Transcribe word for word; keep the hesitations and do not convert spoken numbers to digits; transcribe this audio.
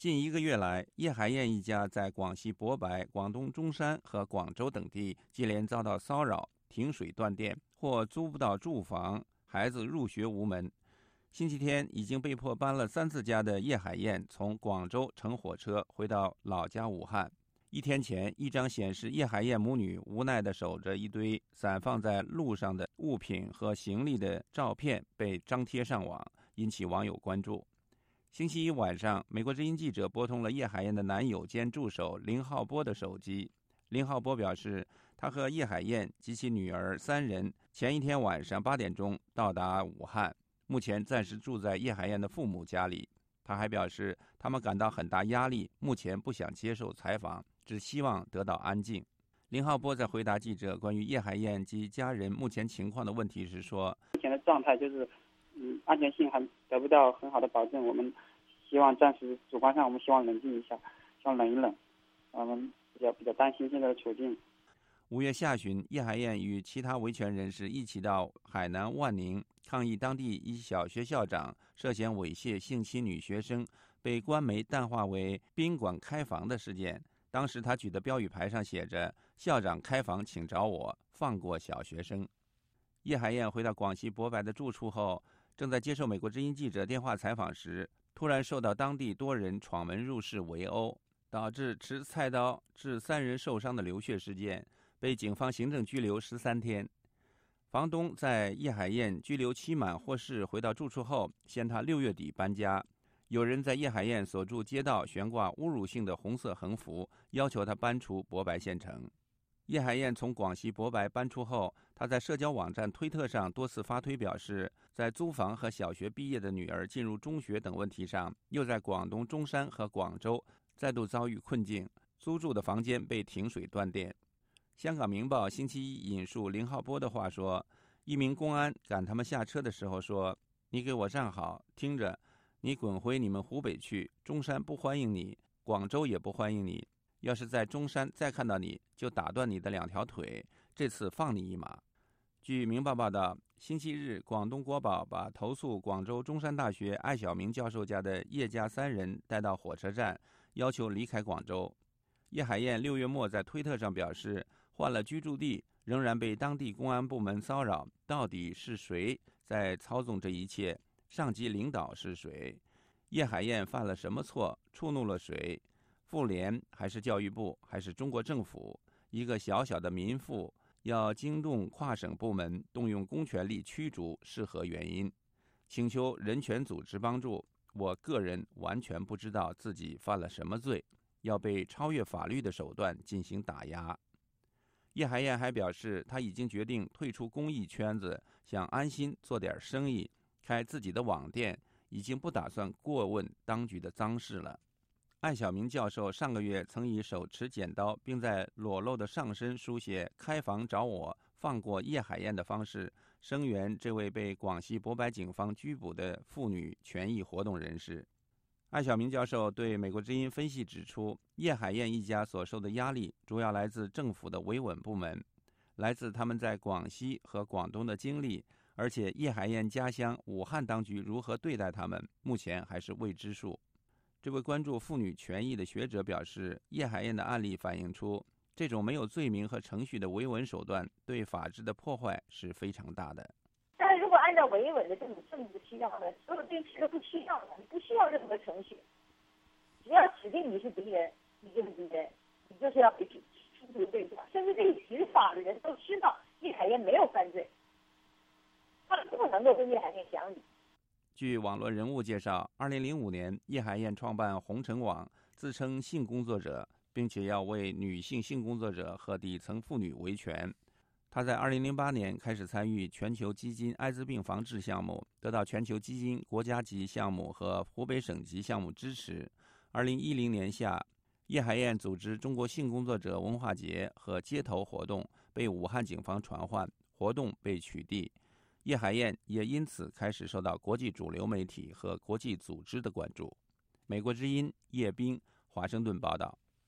近一个月来，叶海燕一家在广西博白、广东中山和广州等地接连遭到骚扰、停水断电或租不到住房，孩子入学无门。星期天已经被迫搬了三次家的叶海燕从广州乘火车回到老家武汉。一天前，一张显示叶海燕母女无奈地守着一堆散放在路上的物品和行李的照片被张贴上网，引起网友关注。星期一晚上，美国之音记者拨通了叶海燕的男友兼助手林浩波的手机。林浩波表示，他和叶海燕及其女儿三人前一天晚上八点钟到达武汉，目前暂时住在叶海燕的父母家里。他还表示，他们感到很大压力，目前不想接受采访，只希望得到安静。林浩波在回答记者关于叶海燕及家人目前情况的问题时说， 目前的状态就是嗯，安全性还得不到很好的保证，我们希望暂时主观上我们希望冷静一下，希望冷一冷，我们比较比较担心现在的处境。 五月下旬，叶海燕与其他维权人士一起到海南万宁抗议当地一小学校长涉嫌猥亵性侵女学生，被官媒淡化为宾馆开房的事件。当时他举的标语牌上写着“校长开房请找我，放过小学生”。叶海燕回到广西博白的住处后，正在接受美国之音记者电话采访时，突然受到当地多人闯门入室围殴，导致持菜刀致三人受伤的流血事件，被警方行政拘留十三天。房东在叶海燕拘留期满获释回到住处后，限他六月底搬家。有人在叶海燕所住街道悬挂侮辱性的红色横幅，要求他搬出博白县城。叶海燕从广西博白搬出后，她在社交网站推特上多次发推表示，在租房和小学毕业的女儿进入中学等问题上，又在广东中山和广州再度遭遇困境，租住的房间被停水断电。香港明报星期一引述林浩波的话说，一名公安赶他们下车的时候说，你给我站好，听着，你滚回你们湖北去，中山不欢迎你，广州也不欢迎你，要是在中山再看到你，就打断你的两条腿，这次放你一马。据明报报道，星期日，广东国宝把投诉广州中山大学艾晓明教授家的叶家三人带到火车站，要求离开广州。叶海燕六月末在推特上表示，换了居住地，仍然被当地公安部门骚扰，到底是谁在操纵这一切？上级领导是谁？叶海燕犯了什么错？触怒了谁？妇联还是教育部还是中国政府？一个小小的民妇要惊动跨省部门，动用公权力驱逐，是何原因？请求人权组织帮助。我个人完全不知道自己犯了什么罪，要被超越法律的手段进行打压。叶海燕还表示，他已经决定退出公益圈子，想安心做点生意，开自己的网店，已经不打算过问当局的脏事了。艾晓明教授上个月曾以手持剪刀，并在裸露的上身书写“开房找我，放过叶海燕”的方式，声援这位被广西博白警方拘捕的妇女权益活动人士。艾晓明教授对美国之音分析指出，叶海燕一家所受的压力主要来自政府的维稳部门，来自他们在广西和广东的经历，而且叶海燕家乡武汉当局如何对待他们，目前还是未知数。这位关注妇女权益的学者表示，叶海燕的案例反映出，这种没有罪名和程序的维稳手段对法治的破坏是非常大的。 但是如果按照维稳的这种政治需要呢，所有这些都不需要的，你不需要任何程序，只要指定你是敌人，你就是敌人，你就是要被处处对象。甚至这个执法的人都知道叶海燕没有犯罪，他们不能够跟叶海燕讲理。 据网络人物介绍，二零零五年，叶海燕创办红尘网，自称性工作者，并且要为女性性工作者和底层妇女维权。他在二零零八年开始参与全球基金艾滋病防治项目，得到全球基金国家级项目和湖北省级项目支持。二零一零年夏，叶海燕组织中国性工作者文化节和街头活动，被武汉警方传唤，活动被取缔。叶海燕也因此开始受到国际主流媒体和国际组织的关注。美国之音叶冰华盛顿报道。